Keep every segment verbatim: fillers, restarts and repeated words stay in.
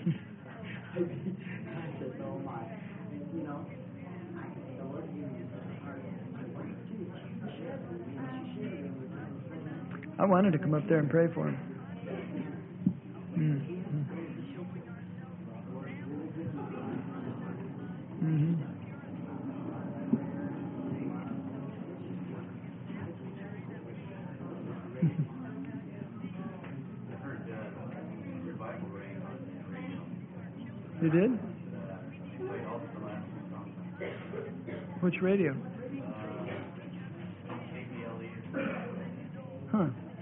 said, oh my, you know, the Lord gave me a heart. I wanted to share with me, and she shared with me. I wanted to come up there and pray for him. Mm. Mm-hmm. You did? Which radio? Huh.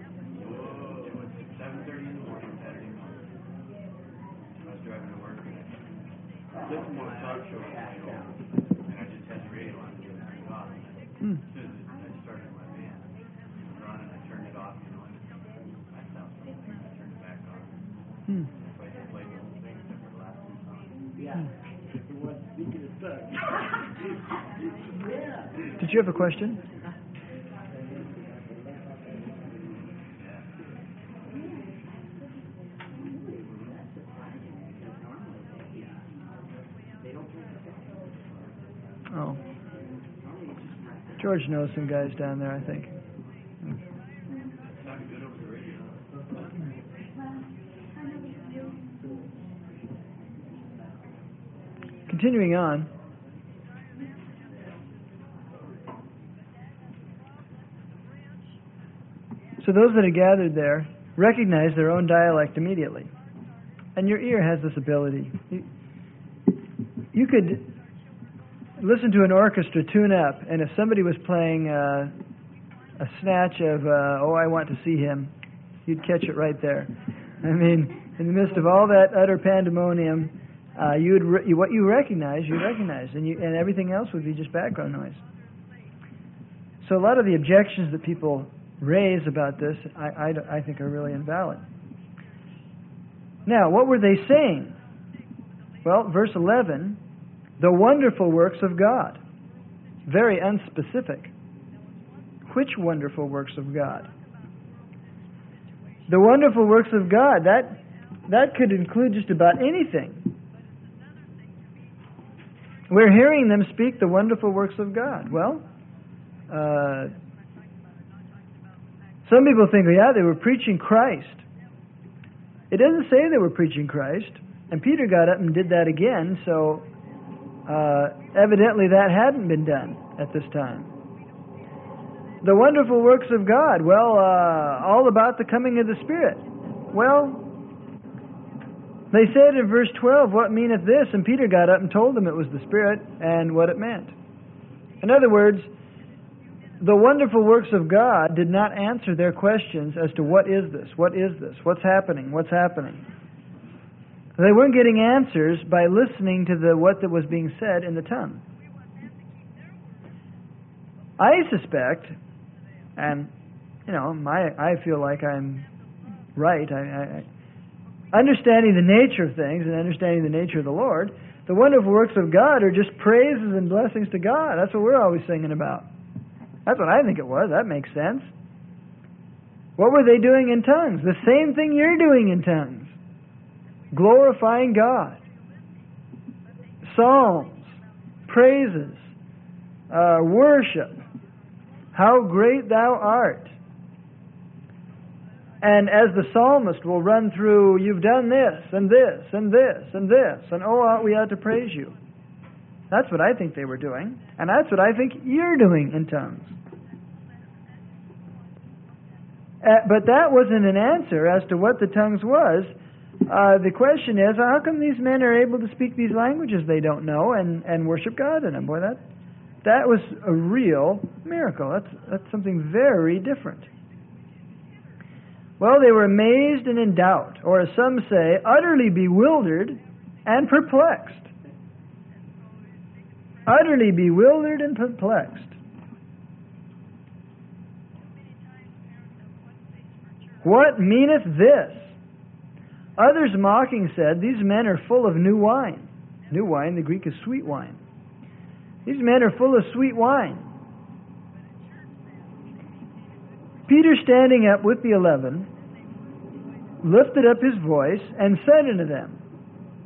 seven thirty in the morning Saturday morning. I was driving to work. Listening to a talk show, and I just had the radio on to turn it off. Hmm. As soon as I started my band, it was on and I turned it off, you know, and that sounds something. I turned it back on. Hmm. So I just played the whole thing except for the last two songs. Yeah. It was speaking of tongues. Yeah. Did you have a question? Oh. George knows some guys down there, I think. Continuing on. So those that are gathered there recognize their own dialect immediately. And your ear has this ability. You, you could listen to an orchestra tune up, and if somebody was playing uh, a snatch of, uh, Oh, I Want to See Him, you'd catch it right there. I mean, in the midst of all that utter pandemonium, uh, you would re- what you recognize, you recognize, and, you, and everything else would be just background noise. So a lot of the objections that people raise about this, I, I, I think are really invalid. Now, what were they saying? Well, verse eleven, the wonderful works of God. Very unspecific. Which wonderful works of God? The wonderful works of God, that, that could include just about anything. We're hearing them speak the wonderful works of God. Well, uh, some people think, well, yeah, they were preaching Christ. It doesn't say they were preaching Christ. And Peter got up and did that again, so uh, evidently that hadn't been done at this time. The wonderful works of God, well, uh, all about the coming of the Spirit. Well, they said in verse twelve, what meaneth this? And Peter got up and told them it was the Spirit and what it meant. In other words, the wonderful works of God did not answer their questions as to what is this, what is this, what's happening, what's happening. They weren't getting answers by listening to the what that was being said in the tongue. I suspect, and you know, my I feel like I'm right. I, I, understanding the nature of things and understanding the nature of the Lord, the wonderful works of God are just praises and blessings to God. That's what we're always singing about. That's what I think it was. That makes sense. What were they doing in tongues? The same thing you're doing in tongues. Glorifying God. Psalms, praises, uh, worship. How great thou art. And as the psalmist will run through, you've done this, and this, and this, and this, and oh, we ought to praise you. That's what I think they were doing, and that's what I think you're doing in tongues. Uh, but that wasn't an answer as to what the tongues was. Uh, the question is, how come these men are able to speak these languages they don't know and, and worship God in them? Boy, that that was a real miracle. That's that's something very different. Well, they were amazed and in doubt, or as some say, utterly bewildered and perplexed. Utterly bewildered and perplexed. What meaneth this? Others mocking said, these men are full of new wine. New wine, the Greek is sweet wine. These men are full of sweet wine. Peter, standing up with the eleven, lifted up his voice and said unto them,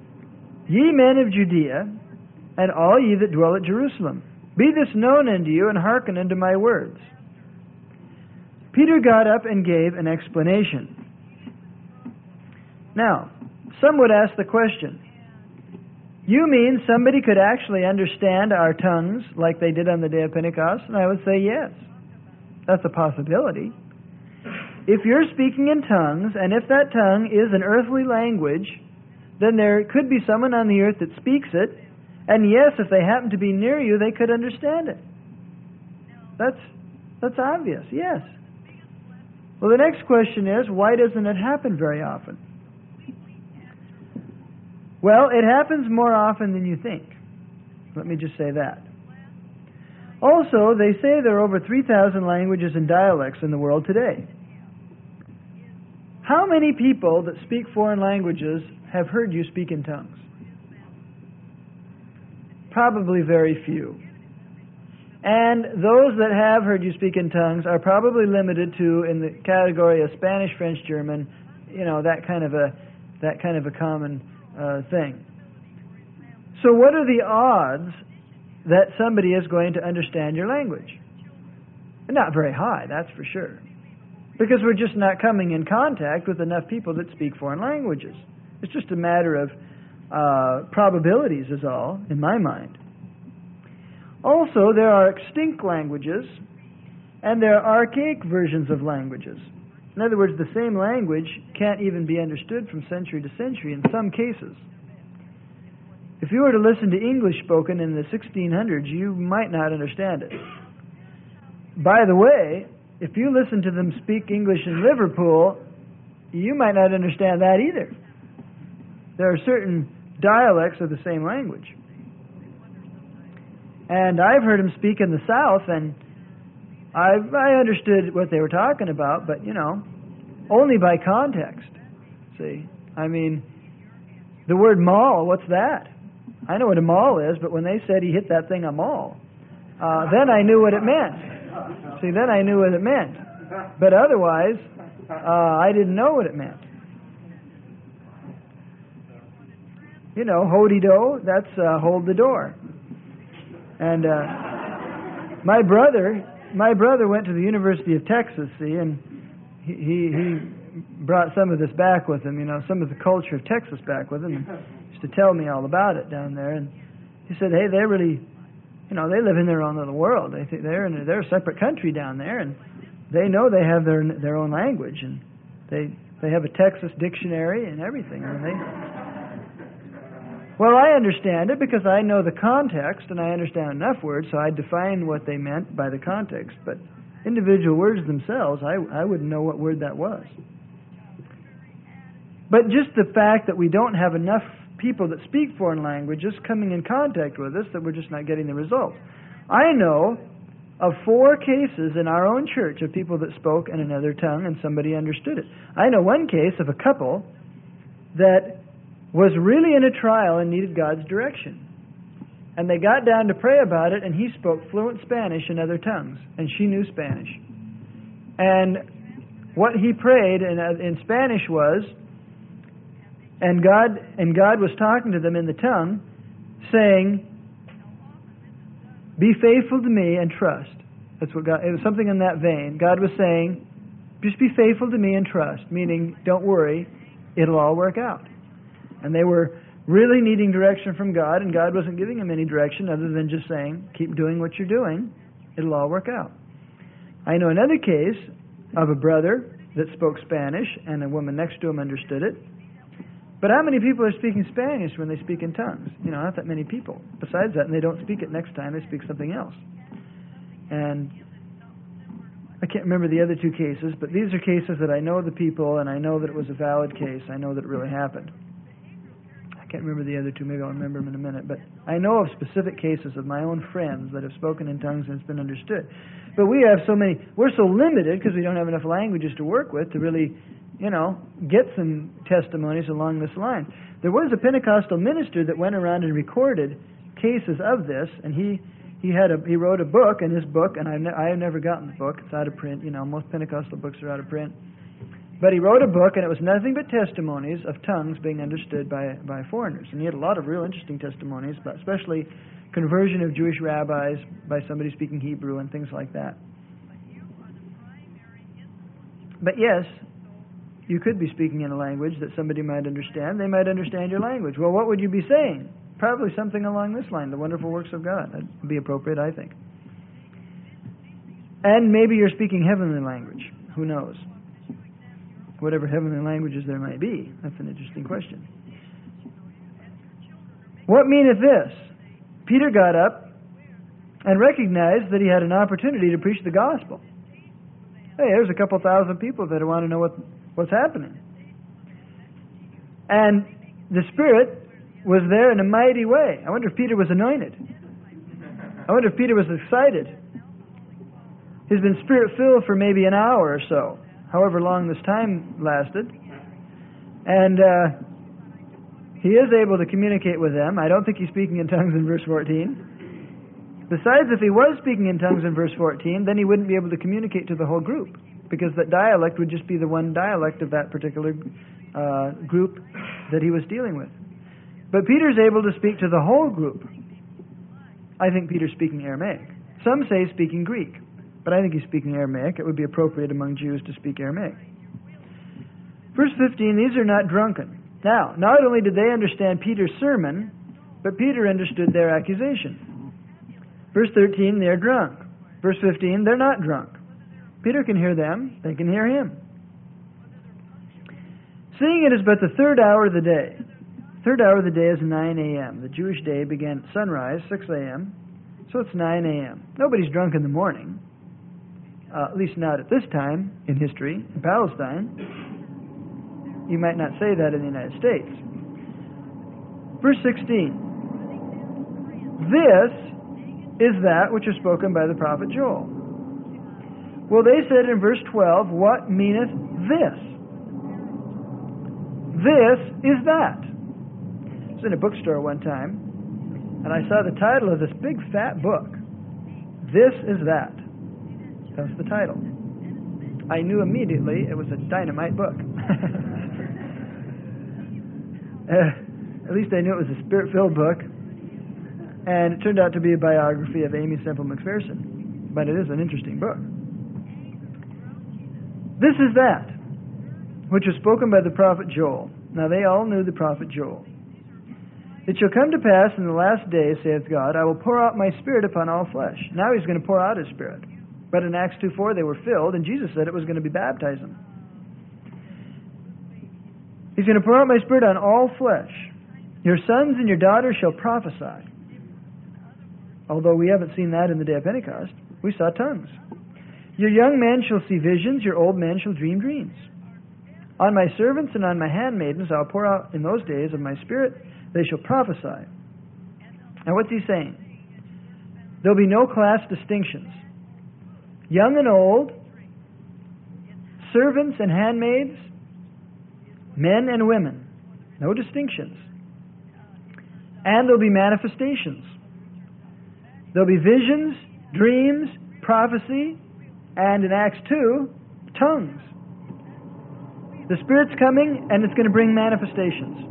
Ye men of Judea, and all ye that dwell at Jerusalem, be this known unto you, and hearken unto my words. Peter got up and gave an explanation. Now, some would ask the question, you mean somebody could actually understand our tongues like they did on the day of Pentecost? And I would say yes. That's a possibility. If you're speaking in tongues, and if that tongue is an earthly language, then there could be someone on the earth that speaks it, and yes, if they happen to be near you, they could understand it. That's, that's obvious, yes. Well, the next question is, why doesn't it happen very often? Well, it happens more often than you think. Let me just say that. Also, they say there are over three thousand languages and dialects in the world today. How many people that speak foreign languages have heard you speak in tongues? Probably very few. And those that have heard you speak in tongues are probably limited to in the category of Spanish, French, German, you know, that kind of a that kind of a common uh, thing. So what are the odds that somebody is going to understand your language? Not very high, that's for sure. Because we're just not coming in contact with enough people that speak foreign languages. It's just a matter of uh, probabilities is all, in my mind. Also, there are extinct languages, and there are archaic versions of languages. In other words, the same language can't even be understood from century to century in some cases. If you were to listen to English spoken in the sixteen hundreds, you might not understand it. By the way, if you listen to them speak English in Liverpool, you might not understand that either. There are certain dialects of the same language. And I've heard them speak in the South, and I I understood what they were talking about, but, you know, only by context. See? I mean, the word mall, what's that? I know what a mall is, but when they said he hit that thing a mall, uh, then I knew what it meant. See, then I knew what it meant. But otherwise, uh, I didn't know what it meant. You know, ho-de-do, that's uh, hold the door. And uh, my brother, my brother went to the University of Texas, see, and he, he he brought some of this back with him, you know, some of the culture of Texas back with him, and used to tell me all about it down there. And he said, hey, they're really, you know, they live in their own little world. They think they're in a, they're a separate country down there, and they know they have their their own language, and they they have a Texas dictionary and everything. And they. Well, I understand it because I know the context and I understand enough words, so I define what they meant by the context. But individual words themselves, I, I wouldn't know what word that was. But just the fact that we don't have enough people that speak foreign languages coming in contact with us, that we're just not getting the results. I know of four cases in our own church of people that spoke in another tongue and somebody understood it. I know one case of a couple that was really in a trial and needed God's direction. And they got down to pray about it, and he spoke fluent Spanish in other tongues, and she knew Spanish. And what he prayed in, in Spanish was, and God and God was talking to them in the tongue, saying, be faithful to me and trust. That's what God, it was something in that vein. God was saying, just be faithful to me and trust, meaning don't worry, it'll all work out. And they were really needing direction from God, and God wasn't giving them any direction other than just saying, keep doing what you're doing, it'll all work out. I know another case of a brother that spoke Spanish, and a woman next to him understood it. But how many people are speaking Spanish when they speak in tongues? You know, not that many people. Besides that, and they don't speak it next time, they speak something else. And I can't remember the other two cases, but these are cases that I know the people, and I know that it was a valid case. I know that it really happened. I can't remember the other two. Maybe I'll remember them in a minute. But I know of specific cases of my own friends that have spoken in tongues and it's been understood. But we have so many, we're so limited because we don't have enough languages to work with to really, you know, get some testimonies along this line. There was a Pentecostal minister that went around and recorded cases of this, and he he had a he wrote a book, and his book, and I've ne- I have never gotten the book. It's out of print. You know, most Pentecostal books are out of print. But he wrote a book, and it was nothing but testimonies of tongues being understood by, by foreigners. And he had a lot of real interesting testimonies, but especially conversion of Jewish rabbis by somebody speaking Hebrew and things like that. But yes, you could be speaking in a language that somebody might understand. They might understand your language. Well, what would you be saying? Probably something along this line, the wonderful works of God. That would be appropriate, I think. And maybe you're speaking heavenly language. Who knows? Whatever heavenly languages there might be. That's an interesting question. What meaneth this? Peter got up and recognized that he had an opportunity to preach the gospel. Hey, there's a couple thousand people that want to know what, what's happening. And the Spirit was there in a mighty way. I wonder if Peter was anointed. I wonder if Peter was excited. He's been Spirit-filled for maybe an hour or so, however long this time lasted. And uh, he is able to communicate with them. I don't think he's speaking in tongues in verse fourteen. Besides, if he was speaking in tongues in verse fourteen, then he wouldn't be able to communicate to the whole group, because that dialect would just be the one dialect of that particular uh, group that he was dealing with. But Peter's able to speak to the whole group. I think Peter's speaking Aramaic. Some say speaking Greek, but I think he's speaking Aramaic. It would be appropriate among Jews to speak Aramaic. Verse fifteen, these are not drunken. Now, not only did they understand Peter's sermon, but Peter understood their accusation. Verse thirteen, they're drunk. Verse fifteen, they're not drunk. Peter can hear them, they can hear him. Seeing it is but the third hour of the day. Third hour of the day is nine a.m. The Jewish day began at sunrise, six a.m., so it's nine a.m. Nobody's drunk in the morning, uh, at least not at this time in history, in Palestine. You might not say that in the United States. Verse sixteen, this is that which is spoken by the prophet Joel. Well, they said in verse twelve, what meaneth this? This is that. I was in a bookstore one time, and I saw the title of this big fat book. This is that. That's the title. I knew immediately it was a dynamite book. uh, at least I knew it was a Spirit-filled book. And it turned out to be a biography of Aimee Semple McPherson. But it is an interesting book. This is that, which was spoken by the prophet Joel. Now they all knew the prophet Joel. It shall come to pass in the last days, saith God, I will pour out my Spirit upon all flesh. Now he's going to pour out his Spirit. But in Acts two four they were filled, and Jesus said it was going to be baptism. He's going to pour out my Spirit on all flesh. Your sons and your daughters shall prophesy. Although we haven't seen that in the day of Pentecost. We saw tongues. Your young men shall see visions, your old men shall dream dreams. On my servants and on my handmaidens I'll pour out in those days of my Spirit, they shall prophesy. Now what's he saying? There'll be no class distinctions. Young and old, servants and handmaids, men and women. No distinctions. And there'll be manifestations. There'll be visions, dreams, prophecy, and in Acts two, tongues. The Spirit's coming, and it's going to bring manifestations.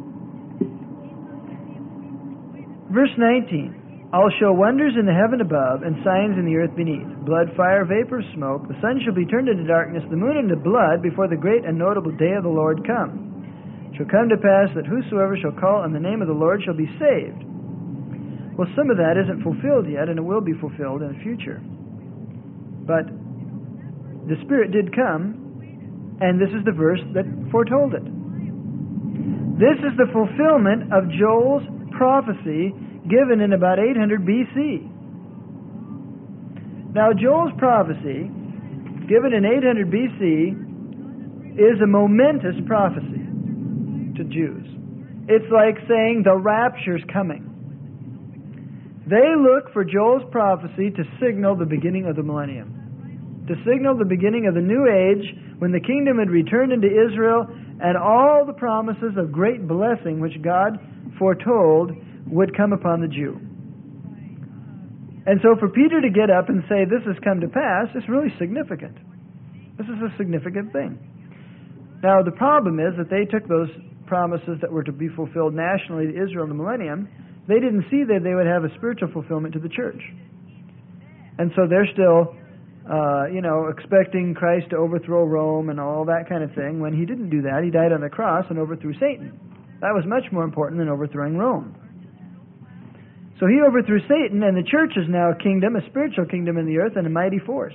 Verse nineteen, I'll show wonders in the heaven above, and signs in the earth beneath. Blood, fire, vapor, smoke. The sun shall be turned into darkness, the moon into blood, before the great and notable day of the Lord come. It shall come to pass that whosoever shall call on the name of the Lord shall be saved. Well, some of that isn't fulfilled yet, and it will be fulfilled in the future. But the Spirit did come, and this is the verse that foretold it. This is the fulfillment of Joel's prophecy given in about eight hundred B C. Now, Joel's prophecy, given in eight hundred B C, is a momentous prophecy to Jews. It's like saying the rapture's coming. They look for Joel's prophecy to signal the beginning of the millennium, to signal the beginning of the new age when the kingdom had returned into Israel and all the promises of great blessing which God foretold would come upon the Jew. And so for Peter to get up and say this has come to pass is really significant. This is a significant thing. Now, the problem is that they took those promises that were to be fulfilled nationally to Israel in the millennium. They didn't see that they would have a spiritual fulfillment to the church. And so they're still, uh, you know, expecting Christ to overthrow Rome and all that kind of thing. When he didn't do that, he died on the cross and overthrew Satan. That was much more important than overthrowing Rome. So he overthrew Satan, and the church is now a kingdom, a spiritual kingdom in the earth, and a mighty force.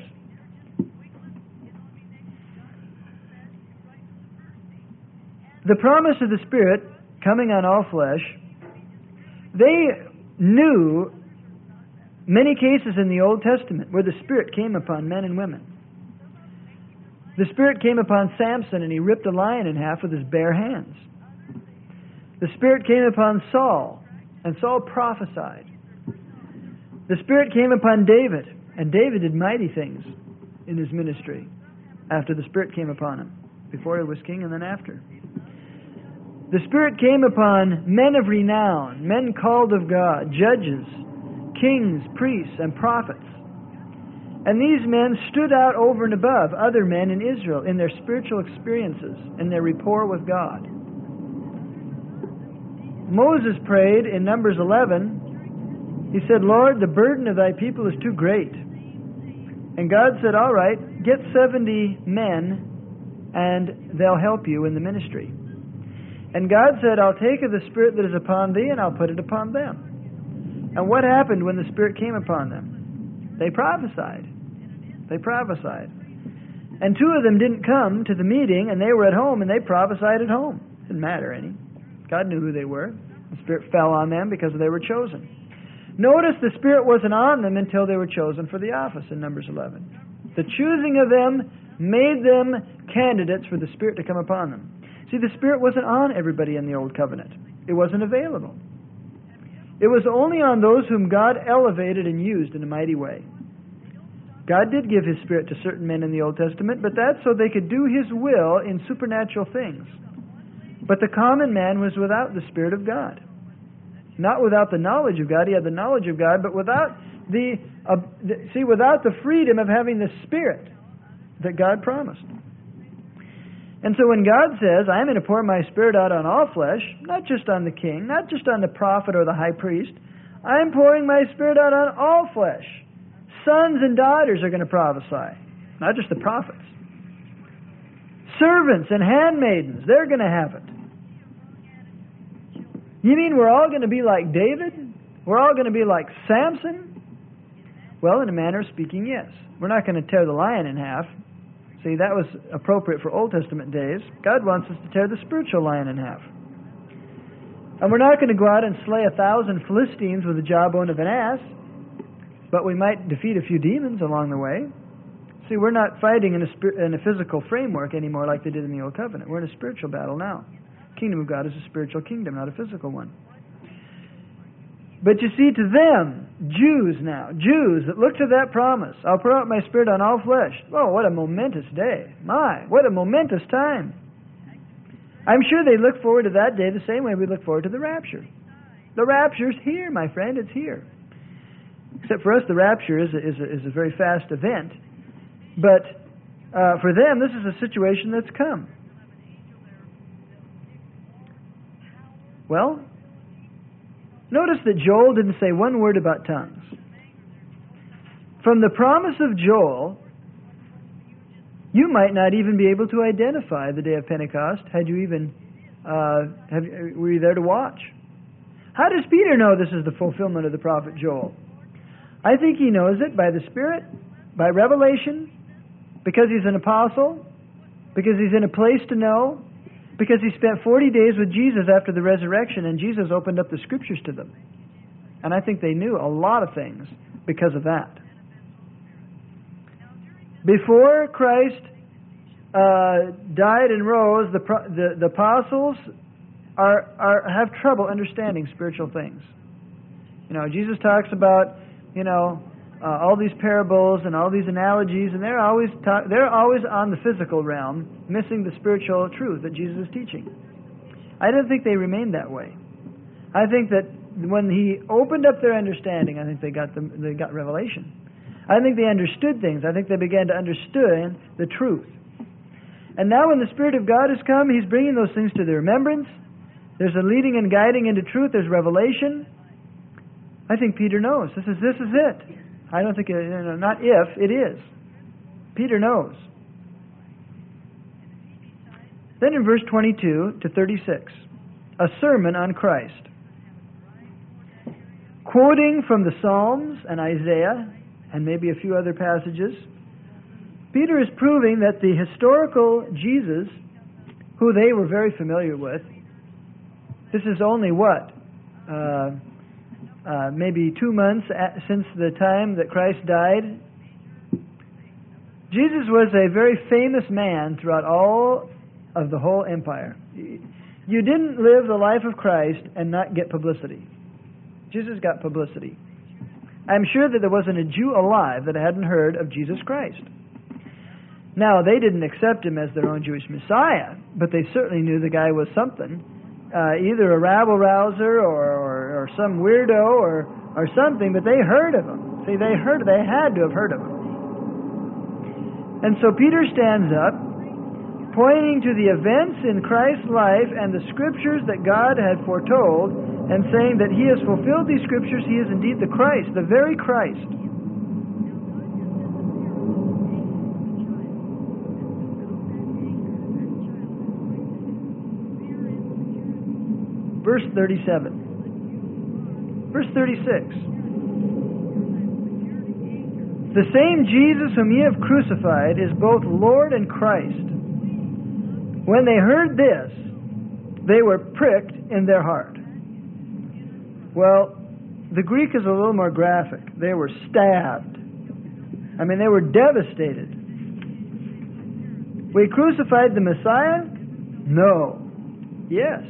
The promise of the Spirit coming on all flesh, they knew many cases in the Old Testament where the Spirit came upon men and women. The Spirit came upon Samson and he ripped a lion in half with his bare hands. The Spirit came upon Saul and Saul prophesied. The Spirit came upon David and David did mighty things in his ministry after the Spirit came upon him, before he was king and then after. The Spirit came upon men of renown, men called of God, judges, kings, priests, and prophets. And these men stood out over and above other men in Israel in their spiritual experiences and their rapport with God. Moses prayed in Numbers eleven. He said, Lord, the burden of thy people is too great. And God said, all right, get seventy men and they'll help you in the ministry. And God said, I'll take of the Spirit that is upon thee and I'll put it upon them. And what happened when the Spirit came upon them? They prophesied. They prophesied. And two of them didn't come to the meeting and they were at home and they prophesied at home. Didn't matter any. God knew who they were. The Spirit fell on them because they were chosen. Notice the Spirit wasn't on them until they were chosen for the office in Numbers eleven. The choosing of them made them candidates for the Spirit to come upon them. See, the Spirit wasn't on everybody in the Old Covenant. It wasn't available. It was only on those whom God elevated and used in a mighty way. God did give His Spirit to certain men in the Old Testament, but that's so they could do His will in supernatural things. But the common man was without the Spirit of God. Not without the knowledge of God. He had the knowledge of God, but without the, uh, the see, without the freedom of having the Spirit that God promised. And so when God says, I'm going to pour my Spirit out on all flesh, not just on the king, not just on the prophet or the high priest, I'm pouring my Spirit out on all flesh. Sons and daughters are going to prophesy, not just the prophets. Servants and handmaidens, they're going to have it. You mean we're all going to be like David? We're all going to be like Samson? Well, in a manner of speaking, yes. We're not going to tear the lion in half. See, that was appropriate for Old Testament days. God wants us to tear the spiritual lion in half. And we're not going to go out and slay a thousand Philistines with the jawbone of an ass, but we might defeat a few demons along the way. See, we're not fighting in a, spir- in a physical framework anymore like they did in the Old Covenant. We're in a spiritual battle now. The kingdom of God is a spiritual kingdom, not a physical one. But you see, to them, Jews now, Jews that look to that promise, I'll pour out my Spirit on all flesh. Oh, what a momentous day. My, what a momentous time. I'm sure they look forward to that day the same way we look forward to the rapture. The rapture's here, my friend, it's here. Except for us, the rapture is a, is a, is a very fast event. But uh, for them, this is a situation that's come. Well, notice that Joel didn't say one word about tongues. From the promise of Joel, you might not even be able to identify the day of Pentecost had you even, uh, have, were you there to watch? How does Peter know this is the fulfillment of the prophet Joel? I think he knows it by the Spirit, by revelation, because he's an apostle, because he's in a place to know, because he spent forty days with Jesus after the resurrection and Jesus opened up the Scriptures to them. And I think they knew a lot of things because of that. Before Christ uh, died and rose, the, the, the apostles are, are have trouble understanding spiritual things. You know, Jesus talks about, you know, uh, all these parables and all these analogies, and they're always ta- they're always on the physical realm, missing the spiritual truth that Jesus is teaching. I don't think they remained that way. I think that when he opened up their understanding, I think they got the, they got revelation. I think they understood things. I think they began to understand the truth. And now when the Spirit of God has come, He's bringing those things to their remembrance. There's a leading and guiding into truth. There's revelation. I think Peter knows. This is this is it. I don't think, it, you know, not if, it is. Peter knows. Then in verse twenty-two to thirty-six, a sermon on Christ. Quoting from the Psalms and Isaiah, and maybe a few other passages, Peter is proving that the historical Jesus, who they were very familiar with, this is only what? Uh, uh, maybe two months at, since the time that Christ died. Jesus was a very famous man throughout all of the whole empire. You didn't live the life of Christ and not get publicity. Jesus got publicity. I'm sure that there wasn't a Jew alive that hadn't heard of Jesus Christ. Now, they didn't accept Him as their own Jewish Messiah, but they certainly knew the guy was something. Uh, either a rabble-rouser or, or, or some weirdo or, or something, but they heard of Him. See, they heard, they had to have heard of Him. And so Peter stands up, pointing to the events in Christ's life and the Scriptures that God had foretold, and saying that He has fulfilled these Scriptures. He is indeed the Christ, the very Christ. Verse thirty-seven. Verse thirty-six. The same Jesus whom ye have crucified is both Lord and Christ. When they heard this, they were pricked in their heart. Well, the Greek is a little more graphic. They were stabbed. I mean, they were devastated. We crucified the Messiah? No. Yes.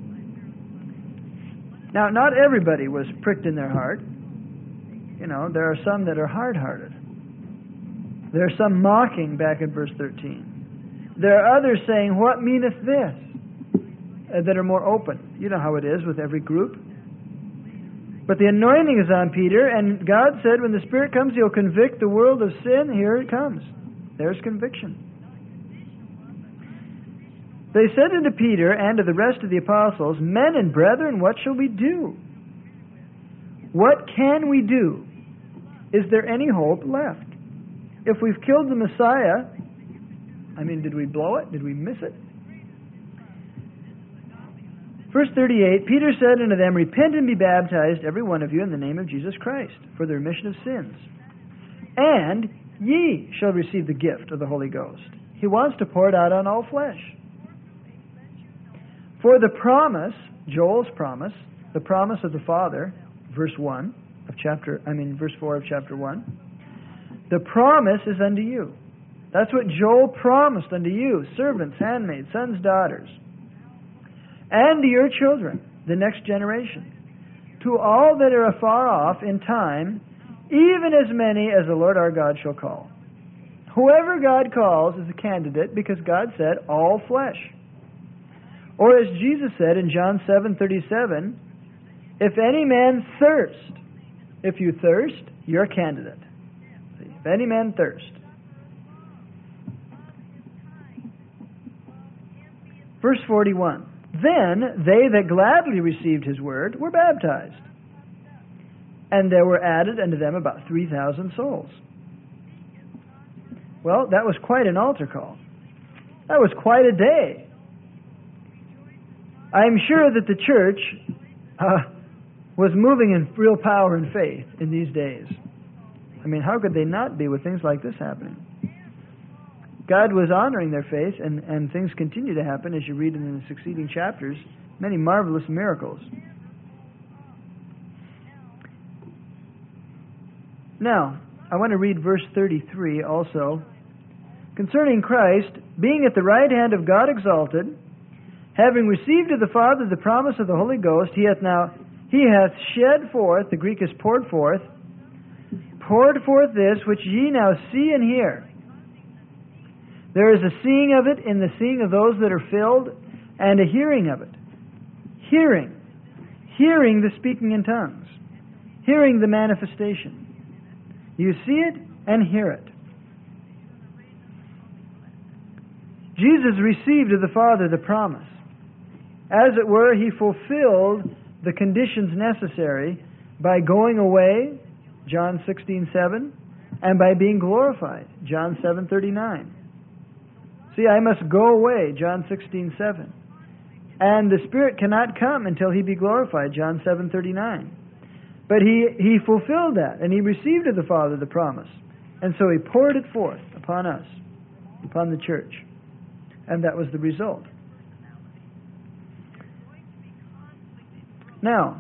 Now, not everybody was pricked in their heart. You know, there are some that are hard-hearted. There are some mocking back in verse thirteen. There are others saying, "What meaneth this?" Uh, that are more open. You know how it is with every group. But the anointing is on Peter, and God said when the Spirit comes, He'll convict the world of sin. Here it comes. There's conviction. They said unto Peter and to the rest of the apostles, Men and brethren, what shall we do? What can we do? Is there any hope left? If we've killed the Messiah, I mean, did we blow it? Did we miss it? Verse thirty-eight, Peter said unto them, Repent and be baptized, every one of you, in the name of Jesus Christ, for the remission of sins. And ye shall receive the gift of the Holy Ghost. He wants to pour it out on all flesh. For the promise, Joel's promise, the promise of the Father, verse one of chapter, I mean, verse four of chapter one, the promise is unto you. That's what Joel promised unto you, servants, handmaids, sons, daughters, and to your children, the next generation, to all that are afar off in time, even as many as the Lord our God shall call. Whoever God calls is a candidate, because God said, all flesh. Or as Jesus said in John seven thirty-seven, if any man thirst, if you thirst, you're a candidate. See, if any man thirst. Verse forty-one. Then they that gladly received His word were baptized. And there were added unto them about three thousand souls. Well, that was quite an altar call. That was quite a day. I'm sure that the church uh, was moving in real power and faith in these days. I mean, how could they not be with things like this happening? God was honoring their faith, and, and things continue to happen as you read in the succeeding chapters, many marvelous miracles. Now, I want to read verse thirty-three also. Concerning Christ, being at the right hand of God exalted, having received of the Father the promise of the Holy Ghost, He hath now, He hath shed forth, the Greek is poured forth, poured forth this which ye now see and hear. There is a seeing of it in the seeing of those that are filled, and a hearing of it. Hearing. Hearing the speaking in tongues. Hearing the manifestation. You see it and hear it. Jesus received of the Father the promise. As it were, He fulfilled the conditions necessary by going away, John sixteen seven, and by being glorified, John seven thirty-nine. See, I must go away, John sixteen seven. And the Spirit cannot come until He be glorified, John seven thirty-nine. But he, he fulfilled that, and He received of the Father the promise. And so He poured it forth upon us, upon the church. And that was the result. Now,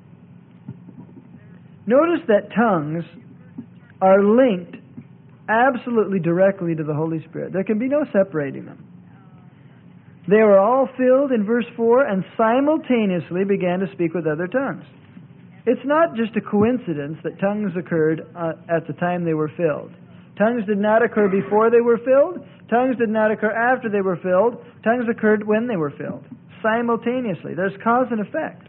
notice that tongues are linked absolutely directly to the Holy Spirit. There can be no separating them. They were all filled in verse four and simultaneously began to speak with other tongues. It's not just a coincidence that tongues occurred uh, at the time they were filled. Tongues did not occur before they were filled. Tongues did not occur after they were filled. Tongues occurred when they were filled. Simultaneously. There's cause and effect.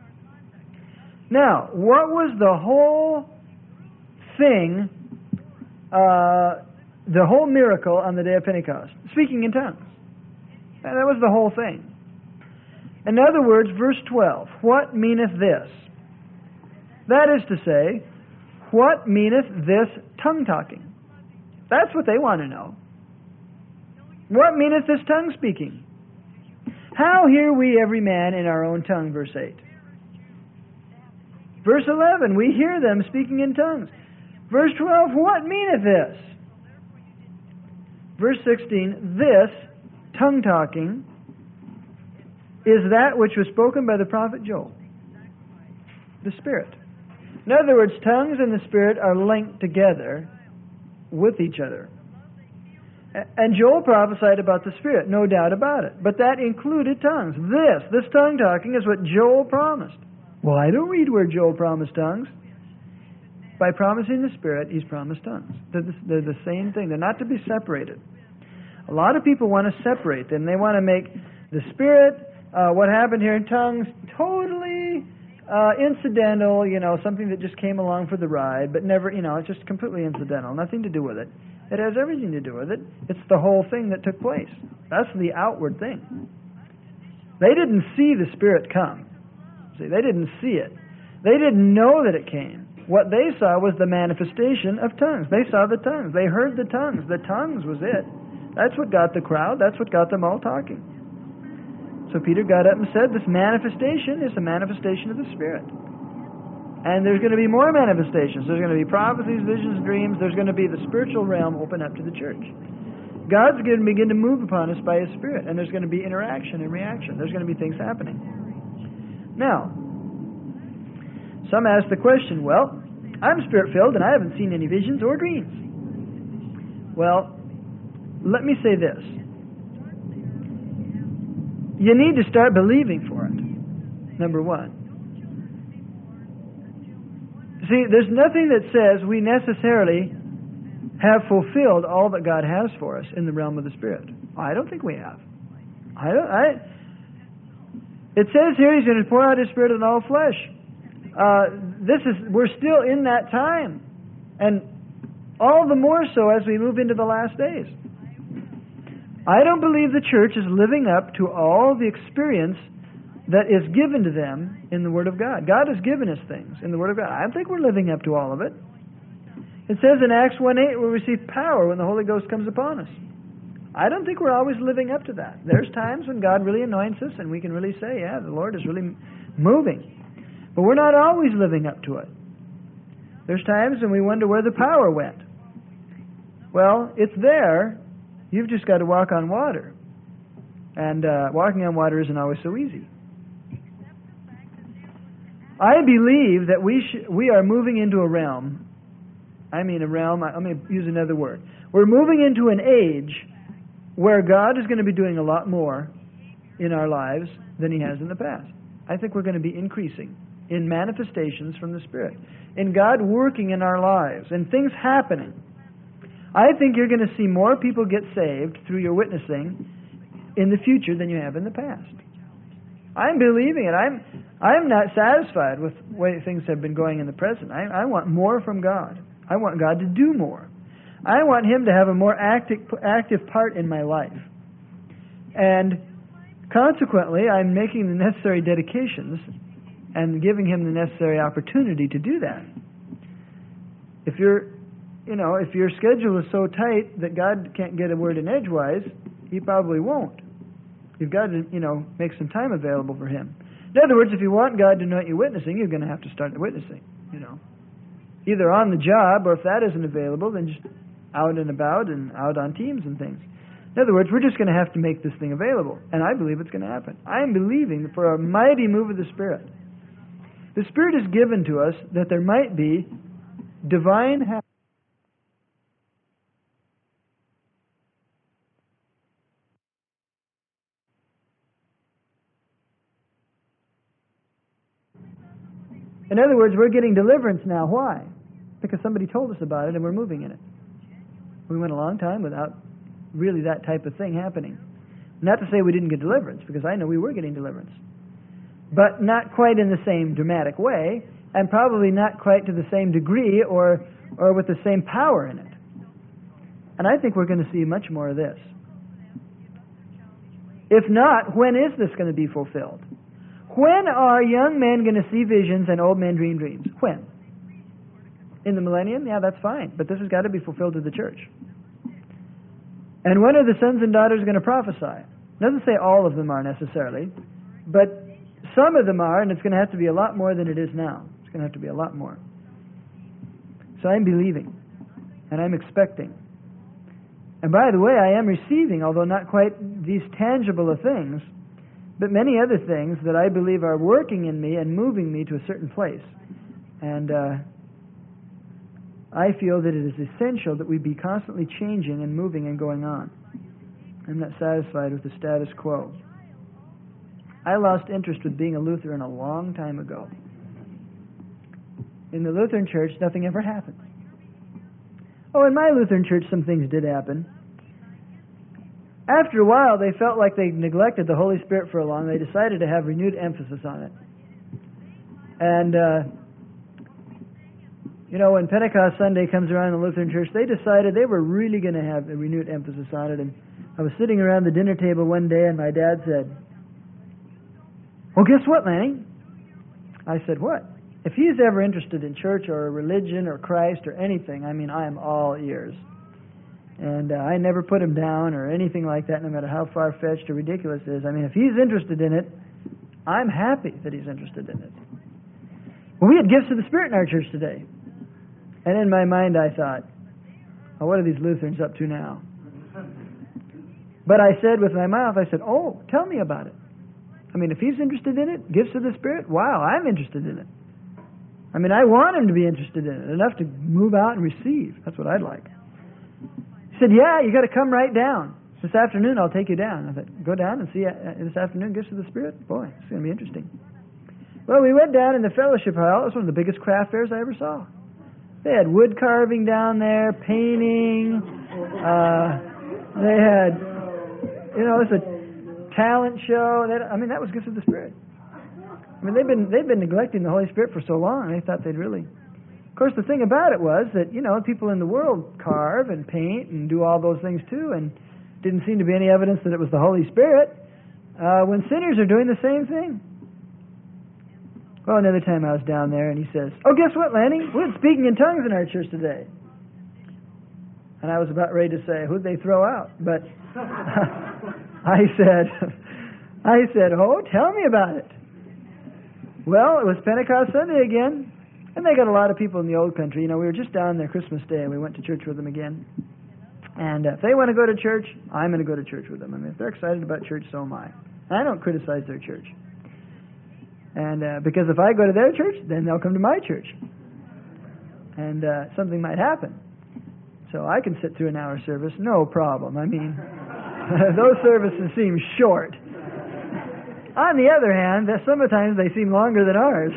Now, what was the whole thing, uh, the whole miracle on the day of Pentecost? Speaking in tongues. And that was the whole thing. In other words, verse twelve, what meaneth this? That is to say, what meaneth this tongue-talking? That's what they want to know. What meaneth this tongue-speaking? How hear we every man in our own tongue, verse eight. Verse eleven, we hear them speaking in tongues. Verse twelve, what meaneth this? Verse sixteen, this tongue-talking is that which was spoken by the prophet Joel, the Spirit. In other words, tongues and the Spirit are linked together with each other. And Joel prophesied about the Spirit, no doubt about it. But that included tongues. This, this tongue-talking is what Joel promised. Well, I don't read where Joel promised tongues. By promising the Spirit, he's promised tongues. They're the, they're the same thing. They're not to be separated. A lot of people want to separate them. They want to make the Spirit, uh, what happened here in tongues, totally uh, incidental, you know, something that just came along for the ride, but never, you know, it's just completely incidental, nothing to do with it. It has everything to do with it. It's the whole thing that took place. That's the outward thing. They didn't see the Spirit come. See, they didn't see it. They didn't know that it came. What they saw was the manifestation of tongues. They saw the tongues. They heard the tongues. The tongues was it. That's what got the crowd. That's what got them all talking. So Peter got up and said, this manifestation is the manifestation of the Spirit. And there's going to be more manifestations. There's going to be prophecies, visions, dreams. There's going to be the spiritual realm open up to the church. God's going to begin to move upon us by His Spirit. And there's going to be interaction and reaction. There's going to be things happening. Now, some ask the question, well, I'm Spirit-filled and I haven't seen any visions or dreams. Well, let me say this. You need to start believing for it, number one. See, there's nothing that says we necessarily have fulfilled all that God has for us in the realm of the Spirit. I don't think we have. I don't. I. It says here He's going to pour out His Spirit on all flesh. Uh, this is we're still in that time, and all the more so as we move into the last days. I don't believe the church is living up to all the experience that is given to them in the Word of God. God has given us things in the Word of God. I don't think we're living up to all of it. It says in Acts one eight, we'll receive power when the Holy Ghost comes upon us. I don't think we're always living up to that. There's times when God really anoints us and we can really say, yeah, the Lord is really moving. But we're not always living up to it. There's times when we wonder where the power went. Well, it's there. You've just got to walk on water. And uh, walking on water isn't always so easy. I believe that we sh- we are moving into a realm. I mean a realm, I, I'm going to use another word. We're moving into an age where God is going to be doing a lot more in our lives than He has in the past. I think we're going to be increasing in manifestations from the Spirit, in God working in our lives, and things happening. I think you're going to see more people get saved through your witnessing in the future than you have in the past. I'm believing it. I'm I'm not satisfied with the way things have been going in the present. I, I want more from God. I want God to do more. I want Him to have a more active active part in my life. And consequently, I'm making the necessary dedications and giving him the necessary opportunity to do that. If you're, you know, if your schedule is so tight that God can't get a word in edgewise, he probably won't. You've got to, you know, make some time available for him. In other words, if you want God to anoint you witnessing, you're going to have to start witnessing, you know. Either on the job, or if that isn't available, then just out and about and out on teams and things. In other words, we're just going to have to make this thing available. And I believe it's going to happen. I am believing for a mighty move of the Spirit. The Spirit is given to us that there might be divine happiness. In other words, we're getting deliverance now. Why? Because somebody told us about it and we're moving in it. We went a long time without really that type of thing happening. Not to say we didn't get deliverance, because I know we were getting deliverance. But not quite in the same dramatic way, and probably not quite to the same degree or, or with the same power in it. And I think we're going to see much more of this. If not, when is this going to be fulfilled? When are young men going to see visions and old men dream dreams? When? In the millennium? Yeah, that's fine. But this has got to be fulfilled to the church. And when are the sons and daughters going to prophesy? It doesn't say all of them are necessarily, but some of them are, and it's going to have to be a lot more than it is now. It's going to have to be a lot more. So I'm believing, and I'm expecting. And by the way, I am receiving, although not quite these tangible things, but many other things that I believe are working in me and moving me to a certain place. And uh, I feel that it is essential that we be constantly changing and moving and going on. I'm not satisfied with the status quo. I lost interest with being a Lutheran a long time ago. In the Lutheran church, nothing ever happened. Oh, in my Lutheran church, some things did happen. After a while, they felt like they neglected the Holy Spirit for a long. They decided to have renewed emphasis on it. And, uh, you know, when Pentecost Sunday comes around in the Lutheran church, they decided they were really going to have a renewed emphasis on it. And I was sitting around the dinner table one day, and my dad said, "Well, guess what, Lanny?" I said, "What?" "If he's ever interested in church or religion or Christ or anything, I mean, I am all ears." And uh, I never put him down or anything like that, no matter how far-fetched or ridiculous it is. I mean, if he's interested in it, I'm happy that he's interested in it. Well, we had gifts of the Spirit in our church today. And in my mind I thought, oh, what are these Lutherans up to now? But I said with my mouth, I said, oh, tell me about it. I mean, if he's interested in it, gifts of the Spirit, wow, I'm interested in it. I mean, I want him to be interested in it, enough to move out and receive. That's what I'd like. He said, yeah, you got to come right down. This afternoon I'll take you down. I thought, go down and see uh, this afternoon, Gifts of the Spirit? Boy, it's going to be interesting. Well, we went down in the fellowship hall. It was one of the biggest craft fairs I ever saw. They had wood carving down there, painting. Uh, they had, you know, it's a talent show. That, I mean, that was Gifts of the Spirit. I mean, they've been they've been neglecting the Holy Spirit for so long, and they thought they'd really... Of course, the thing about it was that, you know, people in the world carve and paint and do all those things too, and didn't seem to be any evidence that it was the Holy Spirit, uh, when sinners are doing the same thing. Well, another time I was down there, and he says, oh, guess what, Lanny? We had speaking in tongues in our church today. And I was about ready to say, who'd they throw out? But I said, I said, oh, tell me about it. Well, it was Pentecost Sunday again. And they got a lot of people in the old country. You know, we were just down there Christmas Day, and we went to church with them again. And uh, if they want to go to church, I'm going to go to church with them. I mean, if they're excited about church, so am I. And I don't criticize their church. And uh, because if I go to their church, then they'll come to my church. And uh, something might happen. So I can sit through an hour service, no problem. I mean, those services seem short. On the other hand, sometimes they seem longer than ours.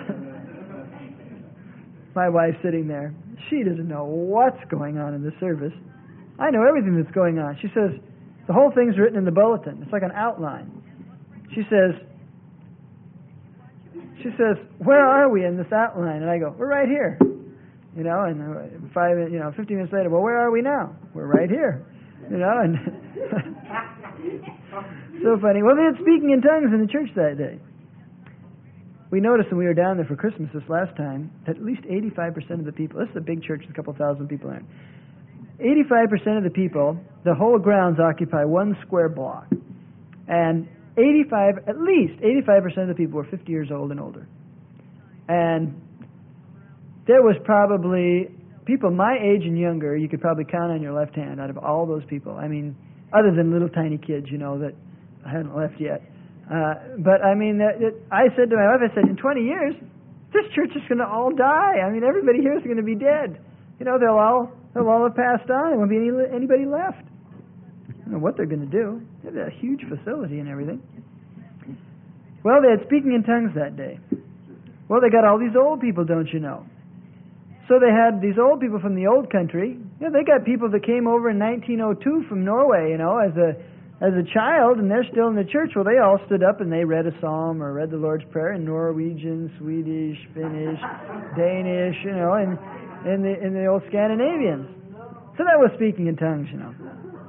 My wife's sitting there. She doesn't know what's going on in the service. I know everything that's going on. She says, the whole thing's written in the bulletin. It's like an outline. She says, she says, where are we in this outline? And I go, we're right here. You know, and five, you know, fifteen minutes later, well, where are we now? We're right here. You know, and So funny. Well, they had speaking in tongues in the church that day. We noticed when we were down there for Christmas this last time that at least eighty-five percent of the people, this is a big church with a couple thousand people in it, eighty-five percent of the people, the whole grounds occupy one square block. And eighty-five, at least eighty-five percent of the people were fifty years old and older. And there was probably, people my age and younger, you could probably count on your left hand out of all those people. I mean, other than little tiny kids, you know, that hadn't left yet. Uh, but I mean, that, it, I said to my wife, I said, in twenty years, this church is going to all die. I mean, everybody here is going to be dead. You know, they'll all they'll all have passed on. There won't be any, anybody left. I don't know what they're going to do. They have a huge facility and everything. Well, they had speaking in tongues that day. Well, they got all these old people, don't you know? So they had these old people from the old country. You know, they got people that came over in nineteen oh two from Norway, you know, as a as a child, and they're still in the church. Well, they all stood up and they read a psalm or read the Lord's Prayer in Norwegian, Swedish, Finnish, Danish, you know, and in the in the old Scandinavians. So that was speaking in tongues, you know.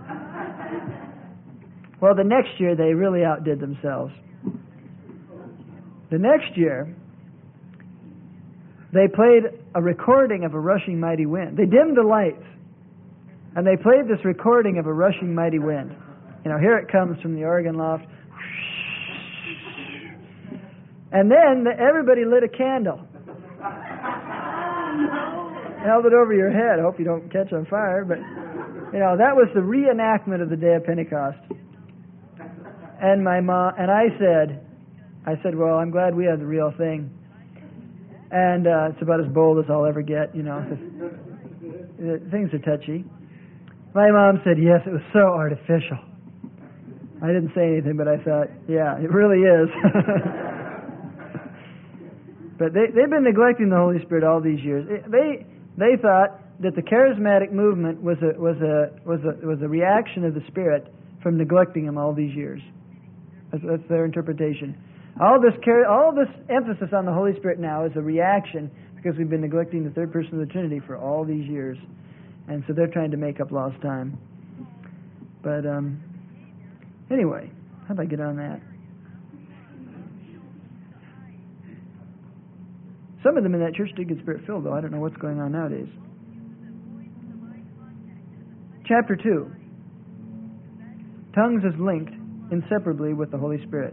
Well, the next year they really outdid themselves. The next year, they played a recording of a rushing mighty wind. They dimmed the lights, and they played this recording of a rushing mighty wind. You know, here it comes from the organ loft. And then the, everybody lit a candle. Held it over your head. I hope you don't catch on fire. But, you know, that was the reenactment of the day of Pentecost. And my mom, and I said, I said, well, I'm glad we have the real thing. And uh, it's about as bold as I'll ever get, you know. Things are touchy. My mom said, yes, it was so artificial. I didn't say anything, but I thought, yeah, it really is. But they, they've been neglecting the Holy Spirit all these years. They they thought that the charismatic movement was a was a was a was a reaction of the Spirit from neglecting Him all these years. That's, that's their interpretation. All this all this emphasis on the Holy Spirit now is a reaction because we've been neglecting the third person of the Trinity for all these years, and so they're trying to make up lost time. But um. Anyway, how'd I get on that? Some of them in that church did get Spirit-filled, though. I don't know what's going on nowadays. Chapter two. Tongues is linked inseparably with the Holy Spirit.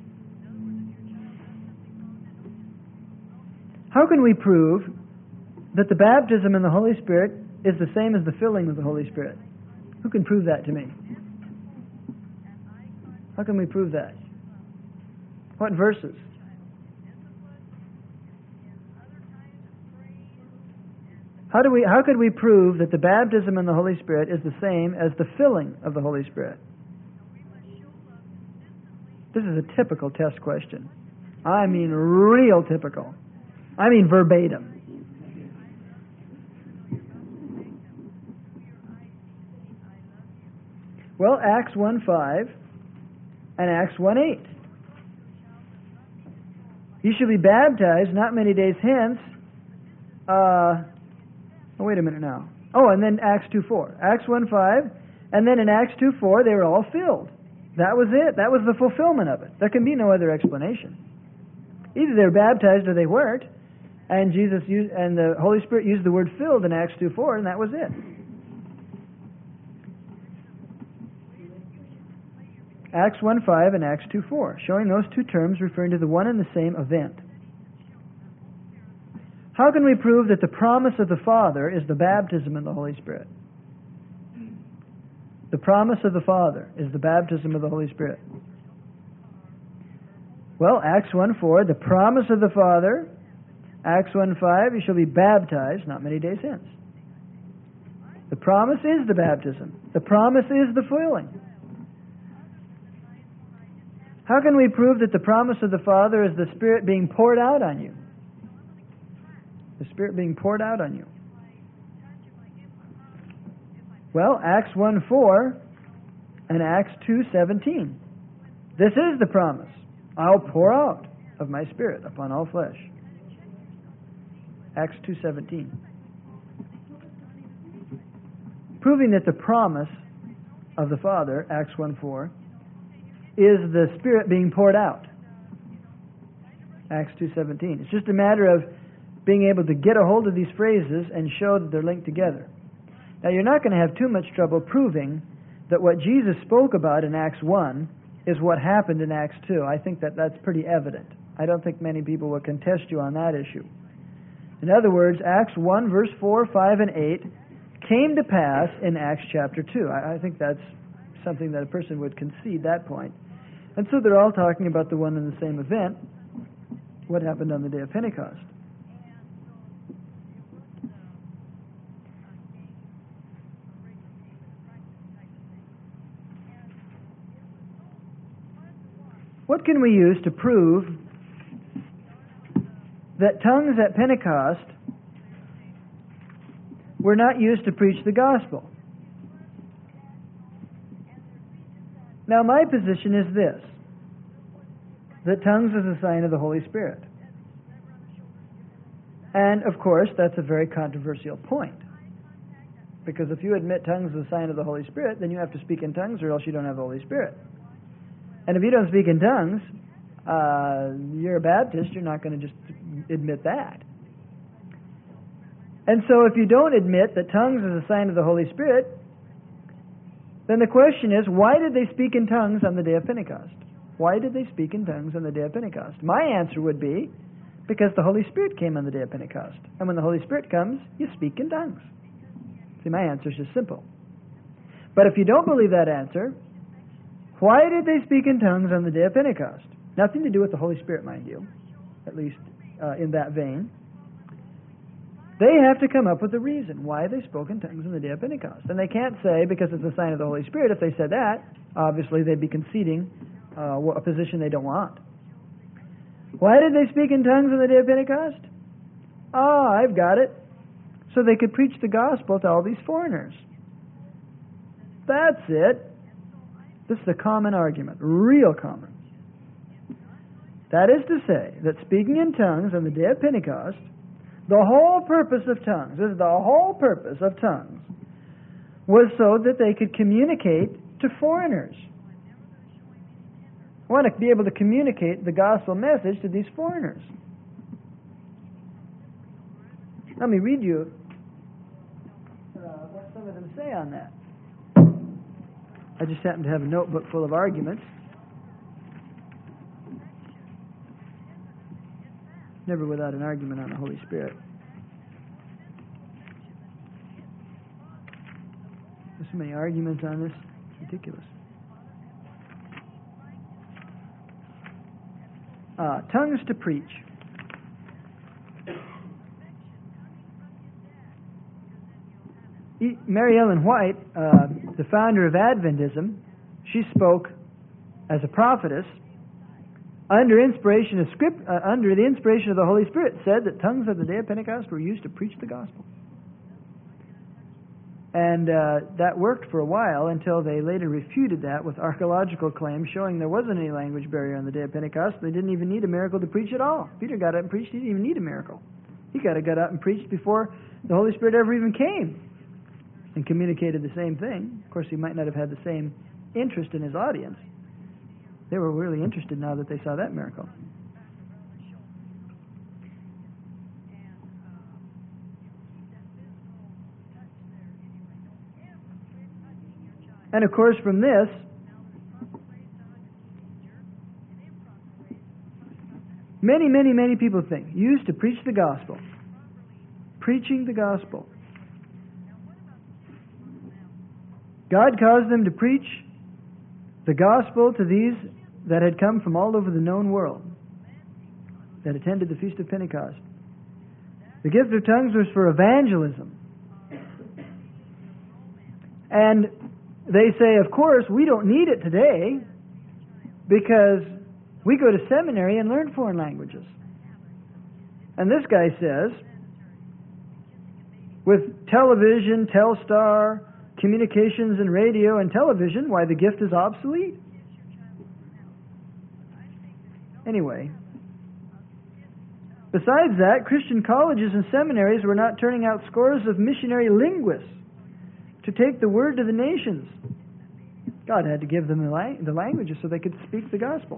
How can we prove that the baptism in the Holy Spirit is the same as the filling with the Holy Spirit? Who can prove that to me? How can we prove that? What verses? How do we? How could we prove that the baptism in the Holy Spirit is the same as the filling of the Holy Spirit? This is a typical test question. I mean real typical. I mean verbatim. Well, Acts one five and Acts one eight. You shall be baptized not many days hence. Uh, oh, wait a minute now. Oh, and then Acts two four. Acts one five, and then in Acts two four, they were all filled. That was it. That was the fulfillment of it. There can be no other explanation. Either they were baptized or they weren't, and Jesus used, and the Holy Spirit used the word filled in Acts two four, and that was it. Acts one five and Acts two four, showing those two terms referring to the one and the same event. How can we prove that the promise of the Father is the baptism in the Holy Spirit? The promise of the Father is the baptism of the Holy Spirit. Well, Acts one four, the promise of the Father. Acts one five, you shall be baptized not many days hence. The promise is the baptism. The promise is the filling. How can we prove that the promise of the Father is the Spirit being poured out on you? The Spirit being poured out on you. Well, Acts one four and Acts two seventeen. This is the promise. I'll pour out of my Spirit upon all flesh. Acts two seventeen. Proving that the promise of the Father, Acts one four, is the Spirit being poured out. Acts two seventeen. It's just a matter of being able to get a hold of these phrases and show that they're linked together. Now, you're not going to have too much trouble proving that what Jesus spoke about in Acts one is what happened in Acts two. I think that that's pretty evident. I don't think many people will contest you on that issue. In other words, Acts one, verse four, five, and eight came to pass in Acts chapter two. I, I think that's something that a person would concede that point. And so they're all talking about the one and the same event, what happened on the day of Pentecost. What can we use to prove that tongues at Pentecost were not used to preach the gospel? Now, my position is this, that tongues is a sign of the Holy Spirit. And, of course, that's a very controversial point. Because if you admit tongues is a sign of the Holy Spirit, then you have to speak in tongues or else you don't have the Holy Spirit. And if you don't speak in tongues, uh, you're a Baptist, you're not going to just admit that. And so if you don't admit that tongues is a sign of the Holy Spirit, then the question is, why did they speak in tongues on the day of Pentecost? Why did they speak in tongues on the day of Pentecost? My answer would be, because the Holy Spirit came on the day of Pentecost. And when the Holy Spirit comes, you speak in tongues. See, my answer is just simple. But if you don't believe that answer, why did they speak in tongues on the day of Pentecost? Nothing to do with the Holy Spirit, mind you, at least uh, in that vein. They have to come up with a reason why they spoke in tongues on the day of Pentecost. And they can't say because it's a sign of the Holy Spirit. If they said that, obviously they'd be conceding uh, a position they don't want. Why did they speak in tongues on the day of Pentecost? Ah, I've got it. So they could preach the gospel to all these foreigners. That's it. This is a common argument, real common. That is to say that speaking in tongues on the day of Pentecost, the whole purpose of tongues, this is the whole purpose of tongues, was so that they could communicate to foreigners. I want to be able to communicate the gospel message to these foreigners. Let me read you uh, what some of them say on that. I just happen to have a notebook full of arguments. Never without an argument on the Holy Spirit. There's so many arguments on this. It's ridiculous. Uh, tongues to preach. Mary Ellen White, uh, the founder of Adventism, she spoke as a prophetess under inspiration of script, uh, under the inspiration of the Holy Spirit, said that tongues on the day of Pentecost were used to preach the gospel. And uh, that worked for a while until they later refuted that with archaeological claims showing there wasn't any language barrier on the day of Pentecost. They didn't even need a miracle to preach at all. Peter got up and preached. He didn't even need a miracle. He got, got up and preached before the Holy Spirit ever even came and communicated the same thing. Of course, he might not have had the same interest in his audience. They were really interested now that they saw that miracle. And of course, from this, many, many, many people think, used to preach the gospel. Preaching the gospel. God caused them to preach the gospel to these that had come from all over the known world, that attended the Feast of Pentecost. The gift of tongues was for evangelism. And they say, of course, we don't need it today because we go to seminary and learn foreign languages. And this guy says, with television, Telstar, communications and radio and television, why the gift is obsolete. Anyway, besides that, Christian colleges and seminaries were not turning out scores of missionary linguists to take the word to the nations. God had to give them the, lang- the languages so they could speak the gospel.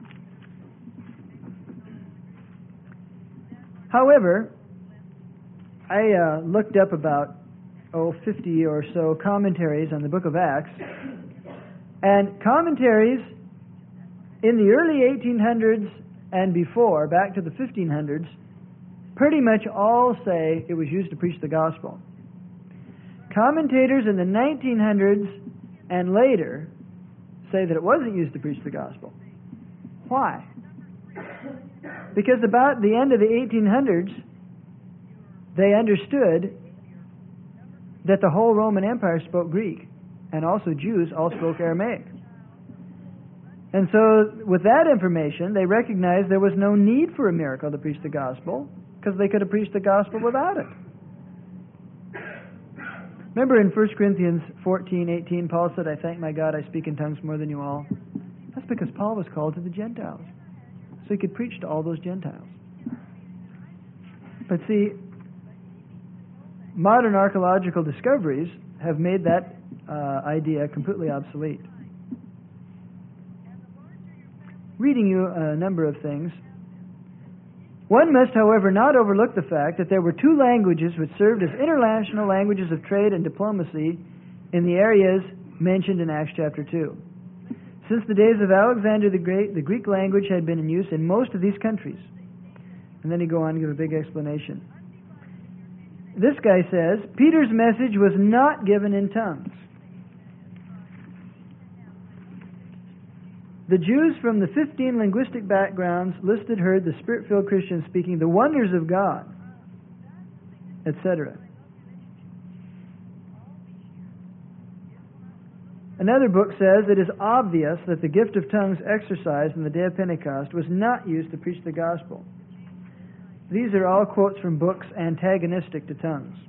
However, I uh, looked up about, oh, fifty or so commentaries on the book of Acts, and commentaries in the early eighteen hundreds and before, back to the fifteen hundreds, pretty much all say it was used to preach the gospel. Commentators in the nineteen hundreds and later say that it wasn't used to preach the gospel. Why? Because about the end of the eighteen hundreds, they understood that the whole Roman Empire spoke Greek, and also Jews all spoke Aramaic. And so, with that information, they recognized there was no need for a miracle to preach the gospel, because they could have preached the gospel without it. Remember in First Corinthians fourteen eighteen, Paul said, "I thank my God I speak in tongues more than you all." That's because Paul was called to the Gentiles, so he could preach to all those Gentiles. But see, modern archaeological discoveries have made that uh, idea completely obsolete. Reading you a number of things. One must, however, not overlook the fact that there were two languages which served as international languages of trade and diplomacy in the areas mentioned in Acts chapter two. Since the days of Alexander the Great, the Greek language had been in use in most of these countries. And then he go on to give a big explanation. This guy says, Peter's message was not given in tongues. The Jews from the fifteen linguistic backgrounds listed heard the Spirit-filled Christians speaking the wonders of God, et cetera. Another book says it is obvious that the gift of tongues exercised on the day of Pentecost was not used to preach the gospel. These are all quotes from books antagonistic to tongues.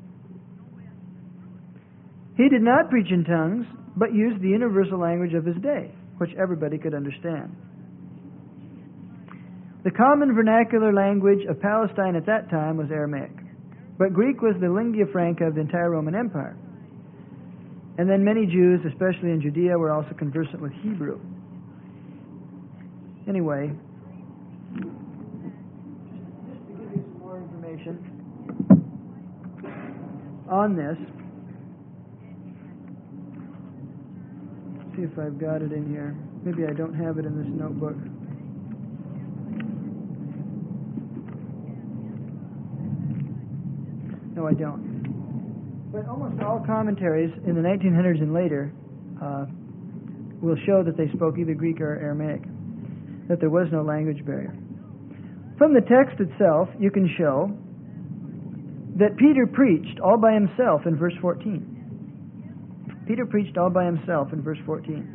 He did not preach in tongues, but used the universal language of his day, which everybody could understand. The common vernacular language of Palestine at that time was Aramaic, but Greek was the lingua franca of the entire Roman Empire. And then many Jews, especially in Judea, were also conversant with Hebrew. Anyway, just to give you some more information on this, see if I've got it in here. Maybe I don't have it in this notebook. No, I don't. But almost all commentaries in the nineteen hundreds and later uh, will show that they spoke either Greek or Aramaic, that there was no language barrier. From the text itself, you can show that Peter preached all by himself in verse fourteen. Peter preached all by himself in verse fourteen.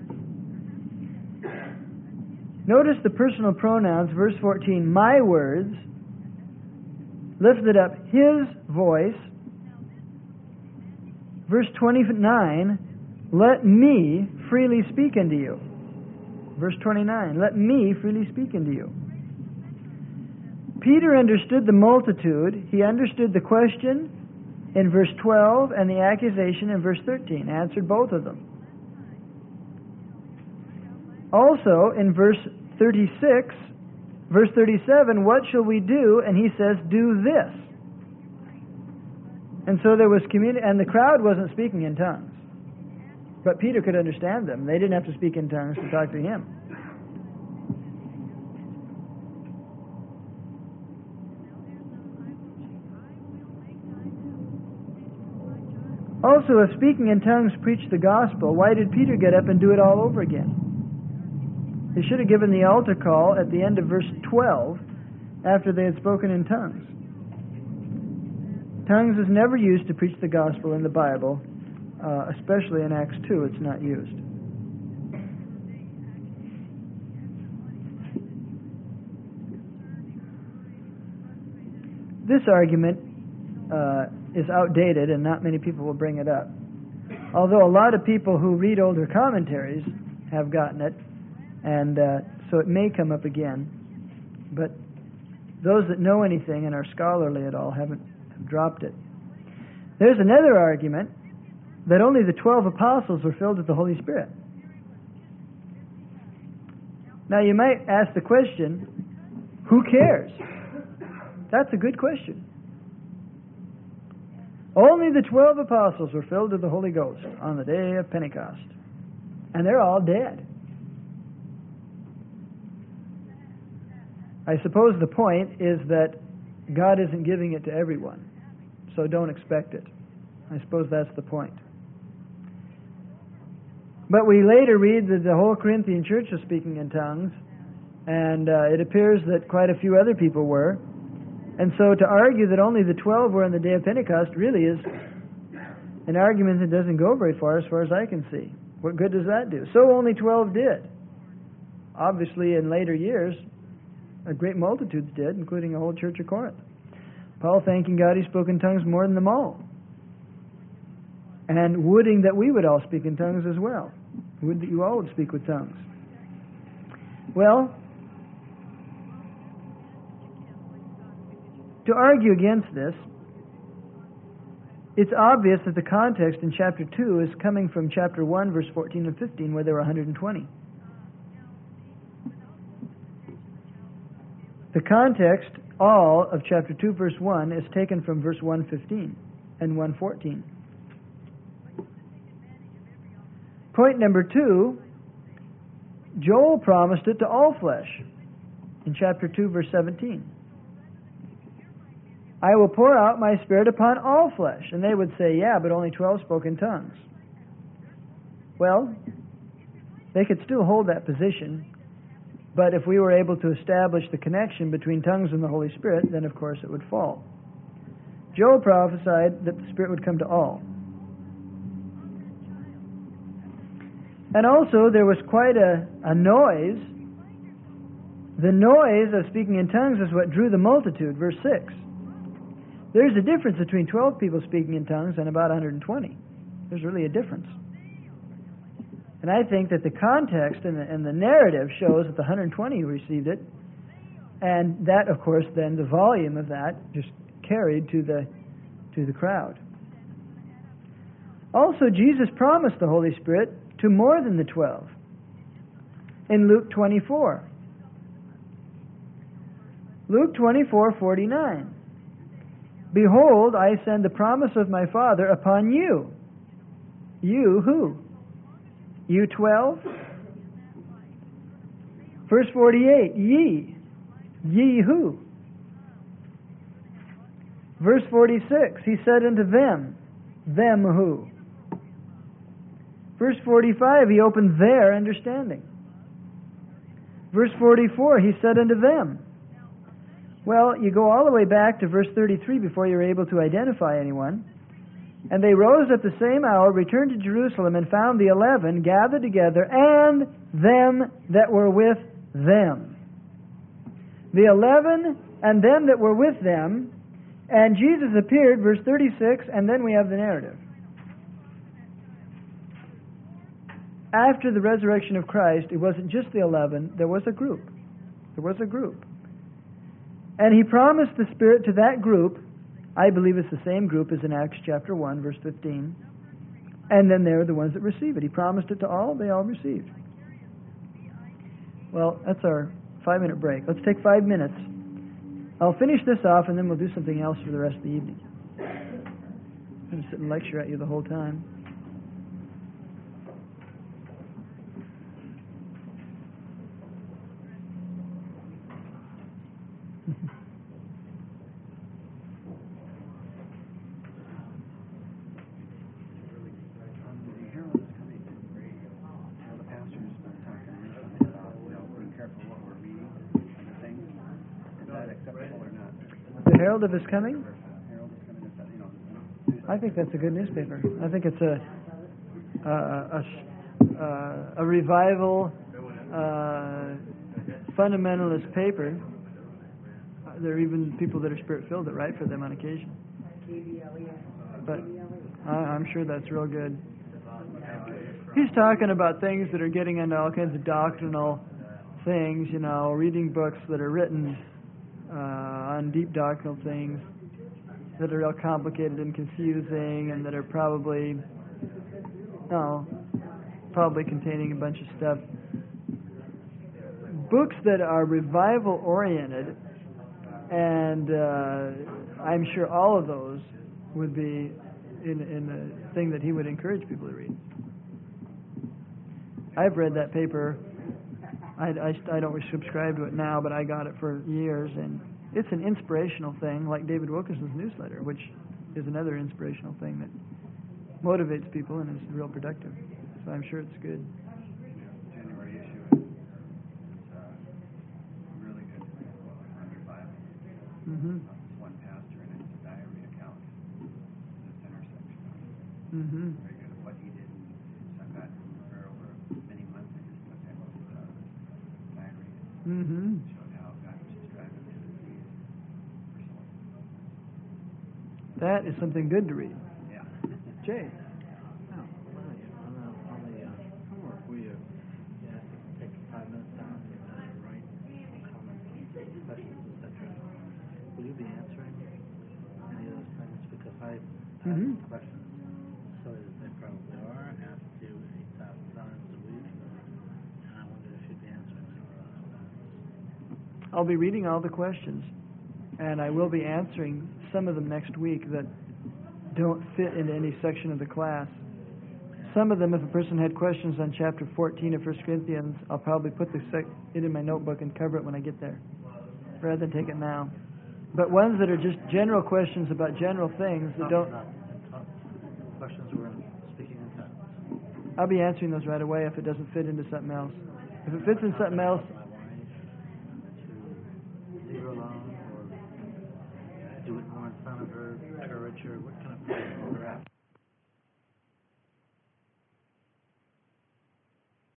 Notice the personal pronouns, verse fourteen, my words, lifted up his voice. Verse twenty-nine, let me freely speak unto you. Verse twenty-nine, let me freely speak unto you. Peter understood the multitude. He understood the question in verse twelve and the accusation in verse thirteen, answered both of them. Also, in verse thirty-six, verse thirty-seven, what shall we do? And he says, do this. And so there was community, and the crowd wasn't speaking in tongues. But Peter could understand them. They didn't have to speak in tongues to talk to him. Also, if speaking in tongues preached the gospel, why did Peter get up and do it all over again? He should have given the altar call at the end of verse twelve after they had spoken in tongues. Tongues is never used to preach the gospel in the Bible, uh, especially in Acts two, it's not used. This argument uh, is outdated and not many people will bring it up. Although a lot of people who read older commentaries have gotten it, and uh, so it may come up again. But those that know anything and are scholarly at all haven't have dropped it. There's another argument that only the twelve apostles were filled with the Holy Spirit. Now you might ask the question, who cares? That's a good question. Only the twelve apostles were filled with the Holy Ghost on the day of Pentecost. And they're all dead. I suppose the point is that God isn't giving it to everyone. So don't expect it. I suppose that's the point. But we later read that the whole Corinthian church was speaking in tongues, and uh, it appears that quite a few other people were. And so to argue that only the twelve were on the day of Pentecost really is an argument that doesn't go very far as far as I can see. What good does that do? So only twelve did. Obviously, in later years, a great multitudes did, including the whole church of Corinth. Paul thanking God he spoke in tongues more than them all. And wooding that we would all speak in tongues as well. Would that you all would speak with tongues. Well, to argue against this, it's obvious that the context in chapter two is coming from chapter one, verse fourteen and fifteen, where there were one hundred twenty. The context, all of chapter two, verse one, is taken from verse one fifteen and one fourteen. Point number two, Joel promised it to all flesh in chapter two, verse seventeen. I will pour out my Spirit upon all flesh. And they would say, yeah, but only twelve spoke in tongues. Well, they could still hold that position, but if we were able to establish the connection between tongues and the Holy Spirit, then of course it would fall. Joel prophesied that the Spirit would come to all. And also there was quite a, a noise. The noise of speaking in tongues is what drew the multitude, verse six. There's a difference between twelve people speaking in tongues and about one hundred twenty. There's really a difference. And I think that the context and the, and the narrative shows that the one hundred twenty received it, and that, of course, then the volume of that just carried to the to the crowd. Also, Jesus promised the Holy Spirit to more than the twelve. In Luke twenty-four. Luke twenty-four forty-nine. Behold, I send the promise of my Father upon you. You who? You twelve? Verse forty-eight, ye. Ye who? Verse forty-six, he said unto them, them who? Verse forty-five, he opened their understanding. Verse forty-four, he said unto them. Well, you go all the way back to verse thirty-three before you're able to identify anyone. And they rose at the same hour, returned to Jerusalem, and found the eleven gathered together, and them that were with them. The eleven and them that were with them, and Jesus appeared, verse thirty-six, and then we have the narrative. After the resurrection of Christ, it wasn't just the eleven, there was a group. There was a group. And he promised the Spirit to that group. I believe it's the same group as in Acts chapter one, verse fifteen. And then they're the ones that receive it. He promised it to all, they all received. Well, that's our five-minute break. Let's take five minutes. I'll finish this off, and then we'll do something else for the rest of the evening. I'm going to sit and lecture at you the whole time. Herald of His Coming? I think that's a good newspaper. I think it's a a, a, a revival, uh, fundamentalist paper. There are even people that are Spirit-filled that write for them on occasion. But I, I'm sure that's real good. He's talking about things that are getting into all kinds of doctrinal things, you know, reading books that are written Uh, on deep doctrinal things that are real complicated and confusing, and that are probably, no, probably containing a bunch of stuff books that are revival oriented, and uh, I'm sure all of those would be in in the thing that he would encourage people to read. I've read that paper. I, I, I don't subscribe to it now, but I got it for years, and it's an inspirational thing, like David Wilkerson's newsletter, which is another inspirational thing that motivates people and is real productive. So I'm sure it's good. January issue is uh, really good on revival. Mm-hmm. This one pastor and his diary account in the center section. Mm-hmm. Very good at what he did in Sun God for over many months. I just looked at his uh, diary and Mm-hmm. showed how God was just driving him to see for souls. That is something good to read. Yeah. Jay. Oh, well, yeah, on the, on the uh, homework, we uh, yeah, take five minutes down and uh, write comments, questions, et cetera. Will you be answering any of those things? Because I have Mhm. questions, so they probably are, asked you eight thousand times a week, and I wonder if you'd be answering some of those. I'll be reading all the questions, and I will be answering some of them next week that don't fit into any section of the class. Some of them, if a person had questions on chapter fourteen of First Corinthians, I'll probably put the sec- it in my notebook and cover it when I get there, rather than take it now. But ones that are just general questions about general things that don't, Not in tongues. Questions were in speaking in tongues. I'll be answering those right away if it doesn't fit into something else. If it fits in something else, My wife to leave her alone or do it more in front of her, encourage her. What kind of prayer?